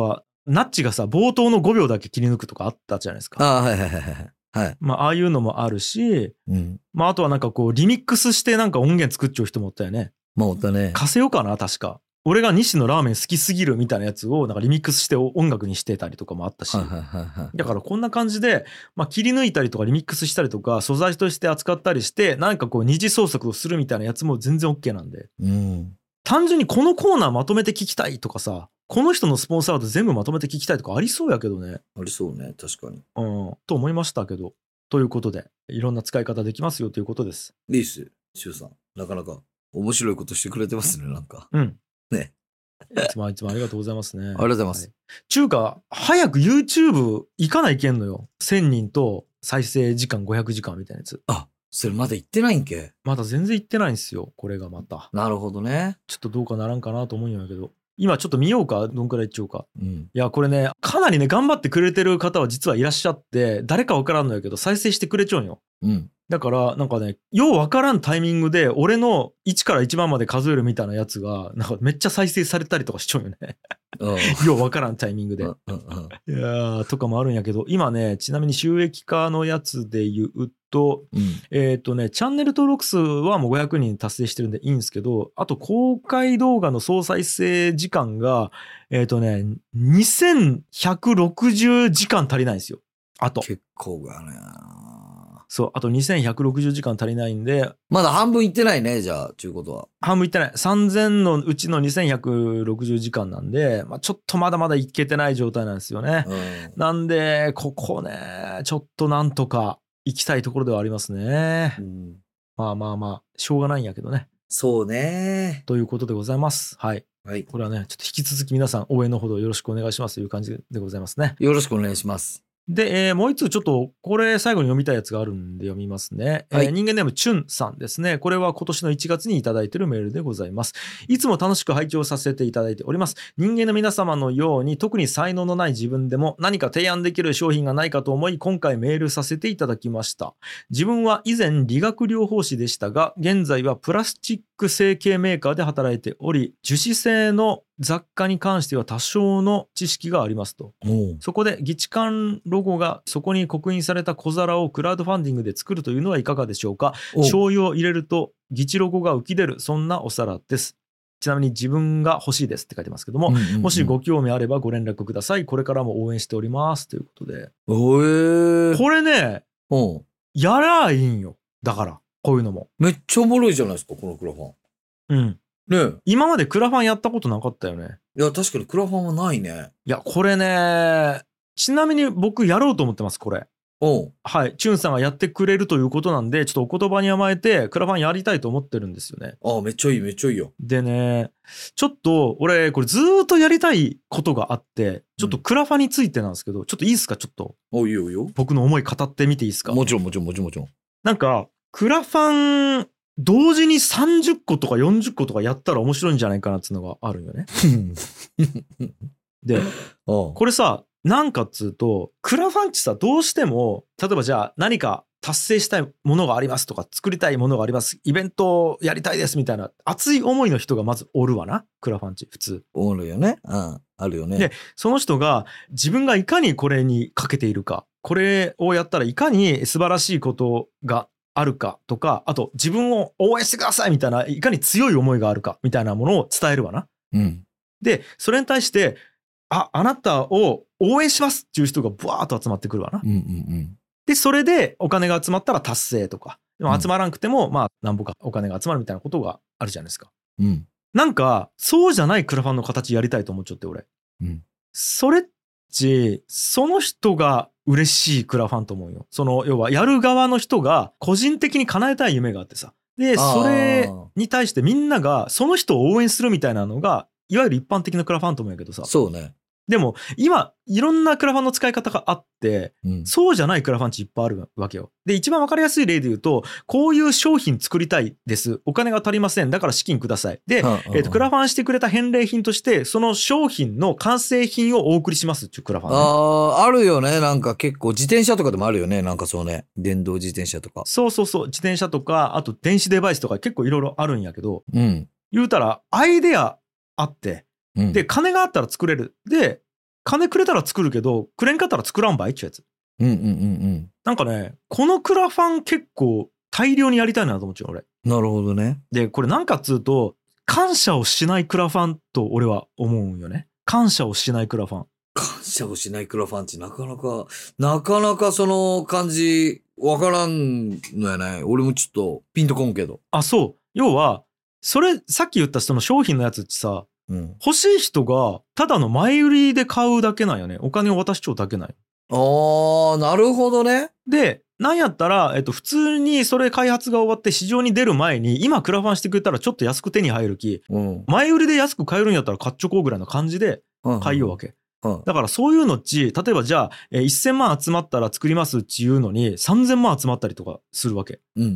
ナッチがさ、冒頭のごびょうだけ切り抜くとかあったじゃないですか。 ああ、はいはいはいはい。はい。 まあ、ああいうのもあるし、 うん。 まあ、あとはなんかこう、リミックスしてなんか音源作っちゃう人もおったよね。 まあ、おったね。 カセオかな、確か。俺が西野ラーメン好きすぎるみたいなやつをなんかリミックスして音楽にしてたりとかもあったし。 はいはいはいはい。 だからこんな感じで、まあ、切り抜いたりとかリミックスしたりとか、素材として扱ったりして、なんかこう二次創作をするみたいなやつも全然 OK なんで。 うん。 単純にこのコーナーまとめて聞きたいとかさ、この人のスポンサード全部まとめて聞きたいとかありそうやけどね。 ありそうね、確かに。 うん、と思いましたけど。ということで、いろんな使い方できますよということです。 いいっす、シュウさん。なかなか面白いことしてくれてますね、なんか。 うん。 ね。 いつもいつもありがとうございますね。ありがとうございます。はい、 中華、早く YouTube 行かないけんのよ。せんにんと再生時間ごひゃくじかんみたいなやつ。 あ、それまだ行ってないんけ。 まだ全然行ってないんですよ。これがまた。 なるほどね。 ちょっとどうかならんかなと思うんやけど。今ちょっと見ようか、どんくらいいっちゃうか。 うん、 いや、これね、かなりね、頑張ってくれてる方は実はいらっしゃって、誰かわからんのやけど、再生してくれちゃうんよ。 うん。 だから、なんかね、ようわからんタイミングで、俺のいちからいちばんまで数えるみたいなやつが、なんかめっちゃ再生されたりとかしちゃうよね。ようわからんタイミングで。いやー、とかもあるんやけど、今ね、ちなみに収益化のやつで言うと、うん、えっとね、チャンネル登録数はもうごひゃくにん達成してるんでいいんですけど、あと公開動画の総再生時間が、えっとね、にせんひゃくろくじゅうじかん足りないんですよ。あと。 結構がね。 そう、あとにせんひゃくろくじゅうじかん足りないんで。 まだ半分いってないね、じゃあ、ちゅうことは。 半分いってない。さんぜんのうちのにせんひゃくろくじゅうじかんなんで、まあ、ちょっとまだまだいけてない状態なんですよね。うん、なんで、ここね、ちょっとなんとか行きたいところではありますね。うん、まあまあまあ、しょうがないんやけどね。 そうね。 ということでございます。はい。はい。これはね、ちょっと引き続き皆さん応援のほどよろしくお願いしますという感じでございますね。 よろしくお願いします。 で、えー、もう一つちょっとこれ最後に読みたいやつがあるんで読みますね、はい。えー、人間ネームチュンさんですね。これは今年のいちがつにいただいているメールでございます。いつも楽しく拝聴させていただいております。人間の皆様のように特に才能のない自分でも何か提案できる商品がないかと思い今回メールさせていただきました。自分は以前理学療法士でしたが現在はプラスチック成形メーカーで働いており樹脂製の雑貨に関しては多少の知識がありますと。そこで議事館ロゴがそこに刻印された小皿をクラウドファンディングで作るというのはいかがでしょうか。醤油を入れると議事ロゴが浮き出るそんなお皿です。ちなみに自分が欲しいですって書いてますけども、うんうんうん、もしご興味あればご連絡ください。これからも応援しておりますということで。 おえー、 これね、 うん、 やらいいんよ。だからこういうのもめっちゃおもろいじゃないですかこのクラファン。 うんね、今までクラファンやったことなかったよね。 いや確かにクラファンはないね。 いやこれね、ちなみに僕やろうと思ってますこれ。 おはい、チュンさんがやってくれるということなんでちょっとお言葉に甘えてクラファンやりたいと思ってるんですよね。 ああめっちゃいいめっちゃいいよ。 でね、ちょっと俺これずーっとやりたいことがあってちょっとクラファンについてなんですけど、うん、ちょっといいですかちょっと。 おいいよいいよ。 僕の思い語ってみていいですか。 もちろんもちろんもちろんもちろん。 なんかクラファン同時にさんじゅっことかよんじゅっことかやったら面白いんじゃないかなっていうのがあるんよね。で、これさ、なんかっつうと、クラファンってさ、どうしても、例えばじゃあ何か達成したいものがありますとか、作りたいものがあります、イベントをやりたいですみたいな熱い思いの人がまずおるわな、クラファンって普通。 おるよね。うん、あるよね。 で、その人が自分がいかにこれにかけているか、これをやったらいかに素晴らしいことがあるかとか、あと自分を応援してくださいみたいな、いかに強い思いがあるかみたいなものを伝えるわな。 うん、 で、それに対して、あ、あなたを応援しますっていう人がブワーッと集まってくるわな。 うんうんうん、 で、それでお金が集まったら達成とか、でも集まらなくても、うん、まあ、なんぼかお金が集まるみたいなことがあるじゃないですか。 うん、 なんか、そうじゃないクラファンの形やりたいと思っちゃって、俺。 うん、 それっち、その人が嬉しいクラファンと思うよ。その、要は、やる側の人が個人的に叶えたい夢があってさ。で、それに対してみんながその人を応援するみたいなのが、いわゆる一般的なクラファンと思うんやけどさ。 そうね。 でも今いろんなクラファンの使い方があって、うん、そうじゃないクラファン値いっぱいあるわけよ。で一番わかりやすい例で言うと、こういう商品作りたいです、お金が足りません、だから資金くださいで、はあはあ、えーと、クラファンしてくれた返礼品としてその商品の完成品をお送りしますっていうクラファン、ね、 あああるよね。なんか結構自転車とかでもあるよね。なんかそうね、電動自転車とか。 そうそうそう、自転車とかあと電子デバイスとか結構いろいろあるんやけど、 うん、 言うたらアイデアあって、で金があったら作れる、で金くれたら作るけどくれんかったら作らんばいっちゅうやつ。 うんうんうんうん。 なんかねこのクラファン結構大量にやりたいなと思っちゃう俺。 なるほどね。 でこれなんかっつうと感謝をしないクラファンと俺は思うんよね。感謝をしないクラファン。 感謝をしないクラファンってなかなかなかなかその感じわからんのやない。俺もちょっとピンとこんけど。 あそう要はそれさっき言ったその商品のやつってさ、うん、欲しい人がただの前売りで買うだけなんよね。お金を渡しちゃうだけなんよ。 あーなるほどね。 でなんやったら、えっと、普通にそれ開発が終わって市場に出る前に今クラファンしてくれたらちょっと安く手に入るき、うん、前売りで安く買えるんやったら買っちょこうぐらいの感じで買いようわけ、うんうん、だからそういうのっち例えばじゃあ、えー、せんまん集まったら作りますっちいうのにさんぜんまん集まったりとかするわけ、うんうんうん、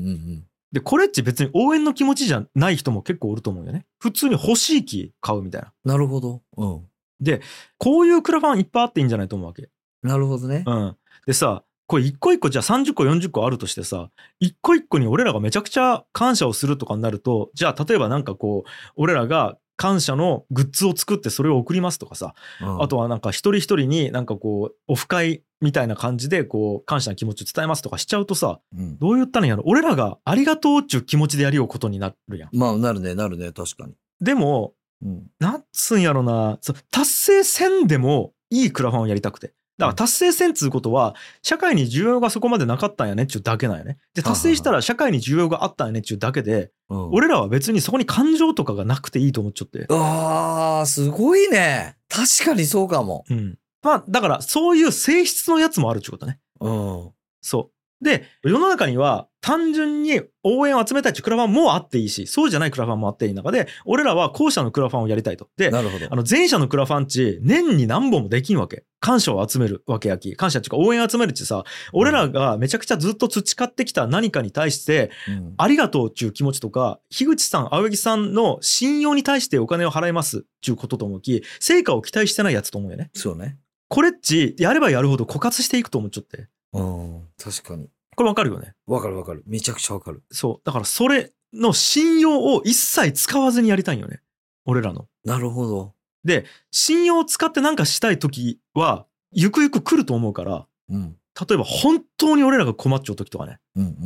でこれっち別に応援の気持ちじゃない人も結構おると思うよね。普通に欲しい気買うみたいな。 なるほど、うん、 でこういうクラファンいっぱいあっていいんじゃないと思うわけ。 なるほどね、 うん、でさこれ一個一個じゃあさんじゅっこよんじゅっこあるとしてさ一個一個に俺らがめちゃくちゃ感謝をするとかになるとじゃあ例えばなんかこう俺らが感謝のグッズを作ってそれを送りますとかさ、うん、あとはなんか一人一人になんかこうオフ会みたいな感じでこう感謝の気持ちを伝えますとかしちゃうとさ、うん、どう言ったらいいんやろ俺らがありがとうっていう気持ちでやりようことになるやん。 まあなるねなるね確かに。 でも、うん、なんつんやろな達成せんでもいいクラファンをやりたくて。だから達成せんっつうことは社会に需要がそこまでなかったんやねっちゅうだけなんやね。で達成したら社会に需要があったんやねっちゅうだけで、うん、俺らは別にそこに感情とかがなくていいと思っちゃって。 あーすごいね。確かにそうかも。 うん。まあだからそういう性質のやつもあるっちゅうことね。うん。そう。で世の中には単純に応援を集めたいっていうクラファンもあっていいしそうじゃないクラファンもあっていい中で俺らは後者のクラファンをやりたいと。でなるほどあの前者のクラファン値年に何本もできんわけ。感謝を集めるわけやき感謝っていうか応援を集めるってさ俺らがめちゃくちゃずっと培ってきた何かに対して、うん、ありがとうっていう気持ちとか樋口さん青柳さんの信用に対してお金を払いますっていうことと思うき成果を期待してないやつと思うよね。 そうね。 これっちやればやるほど枯渇していくと思っちゃって。 うん確かに。 これわかるよね。 わかるわかる。めちゃくちゃわかる。 そう。だからそれの信用を一切使わずにやりたいんよね。俺らの。 なるほど。 で、信用を使ってなんかしたい時は、ゆくゆく来ると思うから、うん、例えば本当に俺らが困っちゃう時とかね、うんうんうんうん、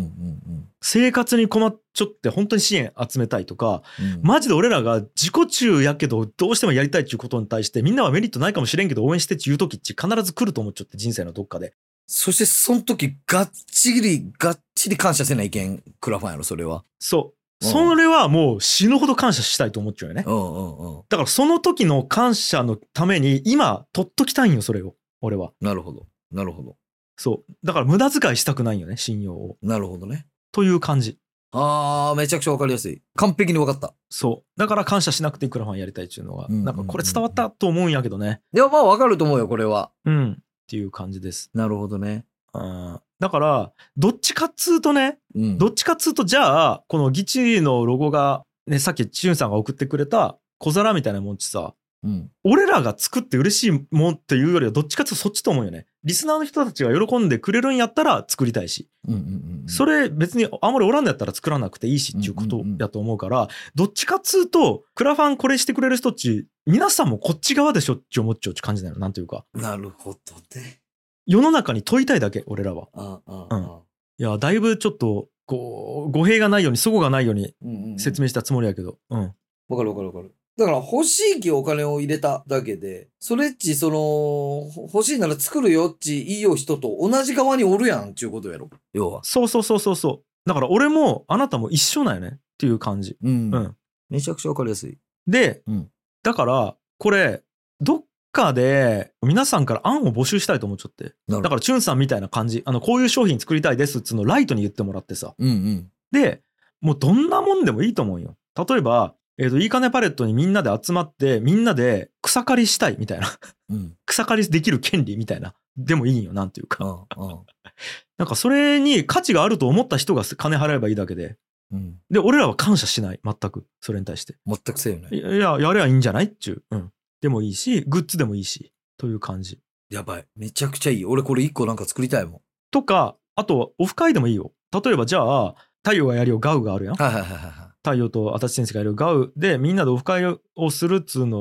生活に困っちゃって本当に支援集めたいとか、うん、マジで俺らが自己中やけどどうしてもやりたいっていうことに対してみんなはメリットないかもしれんけど応援してって言う時って必ず来ると思っちゃって人生のどっかで。 そしてその時がっちりがっちり感謝せないけんクラファンやろそれは。 そう、うん、それはもう死ぬほど感謝したいと思っちゃうよね、うんうんうん、だからその時の感謝のために今取っときたいんよそれを俺は。 なるほどなるほど。 そうだから無駄遣いしたくないよね信用を。 なるほどねという感じ。 あーめちゃくちゃ分かりやすい。完璧に分かった。 そうだから感謝しなくていいクラファンやりたいっていうのは、うんうんうん、なんかこれ伝わったと思うんやけどね。 いやまあ分かると思うよこれは。 うんっていう感じです。 なるほどね。 あだからどっちかっつうとね、うん、どっちかっつうとじゃあこのギチのロゴが、ね、さっきチュンさんが送ってくれた小皿みたいなもんっちさ、うん、俺らが作って嬉しいもんっていうよりはどっちかっていうとそっちと思うよね。リスナーの人たちが喜んでくれるんやったら作りたいし、うんうんうんうん、それ別にあんまりおらんのやったら作らなくていいしっていうことやと思うから、うんうんうん、どっちかっつうとクラファンこれしてくれる人っち皆さんもこっち側でしょって思っちゃうって感じなの。なんていうか。 なるほどね。 世の中に問いたいだけ俺らは。 あああ、うん、 いやだいぶちょっとこう語弊がないように齟齬がないように説明したつもりやけど、うん、うん、 分かる分かる分かる。だから欲しい気お金を入れただけでそれっちその欲しいなら作るよっちいいよ人と同じ側におるやんっちゅうことやろ要は。 そうそうそうそうそう。だから俺もあなたも一緒なんよねっていう感じ、 うんうん、めちゃくちゃ分かりやすい。 で、うん、だからこれどっかで皆さんから案を募集したいと思っちゃって。だからチュンさんみたいな感じあのこういう商品作りたいですっつうのをライトに言ってもらってさ、うんうん、でもうどんなもんでもいいと思うよ。例えばえーといいかねパレットにみんなで集まってみんなで草刈りしたいみたいな、うん、草刈りできる権利みたいなでもいいんよなんていうか、うんうん、なんかそれに価値があると思った人が金払えばいいだけで、うん、で俺らは感謝しない全くそれに対して全くせよね。 いややればいいんじゃないっちゅう、うん、でもいいしグッズでもいいしという感じ。 やばいめちゃくちゃいい。俺これ一個なんか作りたいもん。 とかあとオフ会でもいいよ。例えばじゃあ太陽がやるよガウがあるやん、はいはいはいはい、太陽と足立先生がやるガウでみんなでオフ会をするっつうの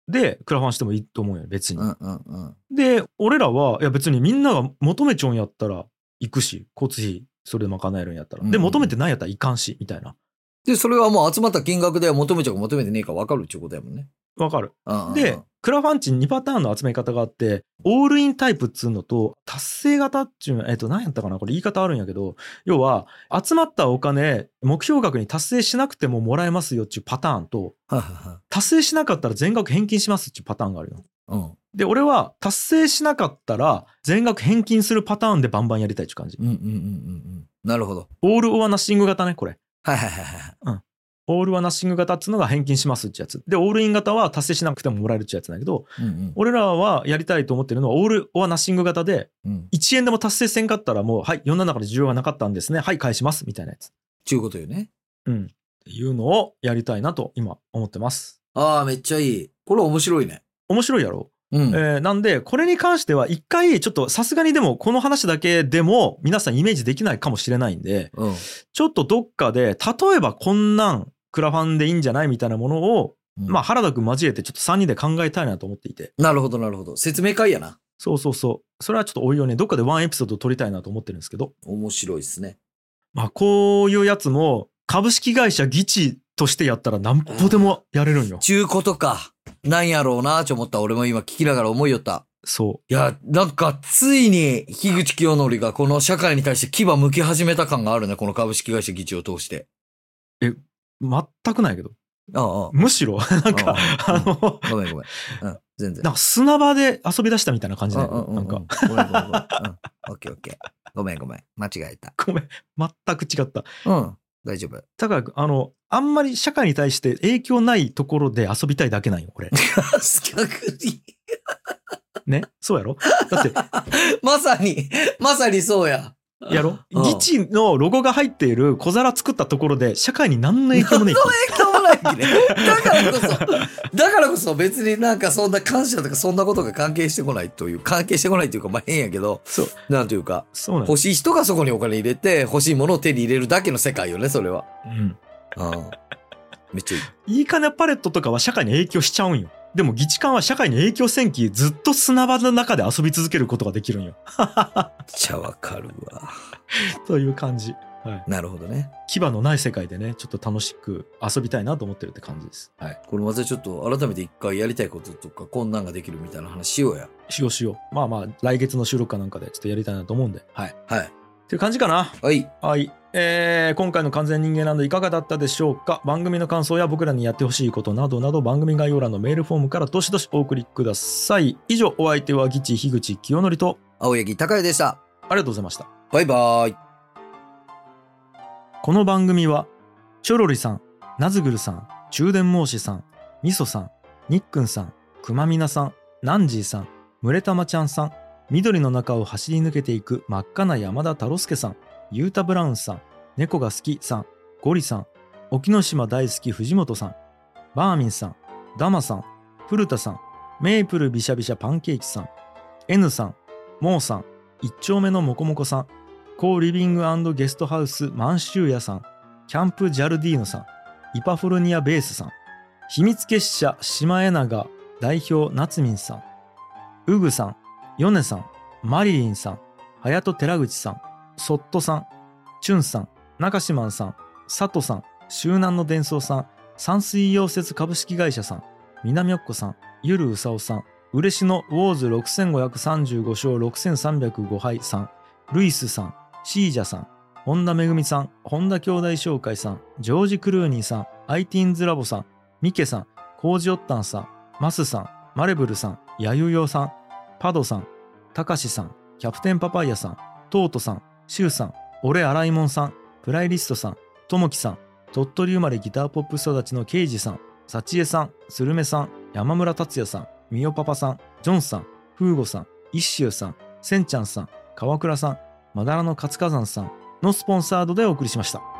でクラファンしてもいいと思うよ別に、 うんうんうん、 で俺らはいや別にみんなが求めちょんやったら行くし交通費それで賄えるんやったら、うんうん、で求めてないやったらいかんしみたいな。 でそれはもう集まった金額では求めちゃうか求めてねえか分かるっていうことやもんね。 分かる。でクラファンチにパターンの集め方があってオールインタイプっつうのと達成型っちゅうのえっと何やったかなこれ言い方あるんやけど要は集まったお金目標額に達成しなくてももらえますよっちゅうパターンと達成しなかったら全額返金しますっちゅうパターンがあるよ、うん、で俺は達成しなかったら全額返金するパターンでバンバンやりたいっちゅう感じ。うんうんうんうん。 なるほど。 オールオアナッシング型ねこれ。 はいはいはいはい。 うんオールはナッシング型っつうのが返金しますってやつでオールイン型は達成しなくてももらえるってやつだけど、うんうん、俺らはやりたいと思ってるのはオールはナッシング型で、うん、いちえんでも達成せんかったらもうはい世の中で需要がなかったんですねはい返しますみたいなやつちゅうことよね。 うんっていうのをやりたいなと今思ってます。 あーめっちゃいい。これ面白いね。 面白いやろ。うんえー、なんでこれに関しては一回ちょっとさすがにでもこの話だけでも皆さんイメージできないかもしれないんで、うん、ちょっとどっかで例えばこんなんクラファンでいいんじゃないみたいなものを、うん、まあ原田くん交えてちょっとさんにんで考えたいなと思っていて。 なるほどなるほど。説明会やな。 そうそうそうそれはちょっとおいおいねどっかでワンエピソード撮りたいなと思ってるんですけど。 面白いですね。 まあこういうやつも株式会社議地としてやったらなんぼでもやれるんよ。 ちゅうことかなんやろうなと思った俺も今聞きながら思いよった。 そういやなんかついに樋口清則がこの社会に対して牙向き始めた感があるねこの株式会社議地を通して。 え全くないけど。 ああむしろなんか あ, あ, あのごめんごめん、うん、全然なんか砂場で遊び出したみたいな感じだよ、うん、なんかごめんごめんごめん、うん、オッケーオッケーごめんごめん間違えたごめん全く違った。 うん大丈夫。 だからあのあんまり社会に対して影響ないところで遊びたいだけなんよこれ逆にねそうやろだってまさにまさにそうややろ議地のロゴが入っている小皿作ったところで社会に何の影響もない何の影響もないねだからこそだからこそ別になんかそんな感謝とかそんなことが関係してこないという関係してこないというかまあ変やけどそうなんというかそう欲しい人がそこにお金入れて欲しいものを手に入れるだけの世界よねそれは。うんあめっちゃいい。 いいかねパレットとかは社会に影響しちゃうんよ。でも議地館は社会に影響せんきずっと砂場の中で遊び続けることができるんよ。 めっちゃわかるわという感じ、 はい、なるほどね。 牙のない世界でねちょっと楽しく遊びたいなと思ってるって感じです、はい、 これまたちょっと改めて一回やりたいこととかこんなんができるみたいな話しようや。 しようしよう。まあまあ来月の収録かなんかでちょっとやりたいなと思うんではいはいっていう感じかな。 はいはいえー、今回の完全人間ランドいかがだったでしょうか。番組の感想や僕らにやってほしいことなどなど番組概要欄のメールフォームからどしどしお送りください。以上お相手は議地樋口清則と青柳高也でした。 ありがとうございました。 バイバーイ。 この番組はチョロリさん、ナズグルさん、中電申しさん、みそさん、にっくんさん、くまみなさん、ナンジーさん、むれたまちゃんさん、緑の中を走り抜けていく真っ赤な山田太郎介さん、ユータブラウンさん、猫が好きさん、ゴリさん、沖ノ島大好き藤本さん、バーミンさん、ダマさん、古田さん、メープルビシャビシャパンケーキさん、N さん、モーさん、一丁目のモコモコさん、コーリビング&ゲストハウス満州屋さん、キャンプジャルディーノさん、イパフォルニアベースさん、秘密結社シマエナガ代表ナツミンさん、ウグさん、ヨネさん、マリリンさん、ハヤト寺口さん、ソットさん、チュンさん、中島んさん、佐藤さん、周南の伝送さん、山水溶接株式会社さん、南おっこさん、ゆるうさおさん、嬉野ウォーズろくせんごひゃくさんじゅうご勝ろくせんさんびゃくご敗さん、ルイスさん、シージャさん、本田めぐみさん、本田兄弟紹介さん、ジョージ・クルーニーさん、アイティーンズラボさん、ミケさん、コージオッタンさん、マスさん、マレブルさん、ヤユヨさん、パドさん、タカシさん、キャプテンパパイヤさん、トートさん、シュウさん、俺アライモンさん、プライリストさん、ともきさん、鳥取生まれギターポップ育ちのケイジさん、サチエさん、スルメさん、山村達也さん、ミオパパさん、ジョンさん、フーゴさん、イッシューさん、センちゃんさん、川倉さん、まだらの活火山さんのスポンサードでお送りしました。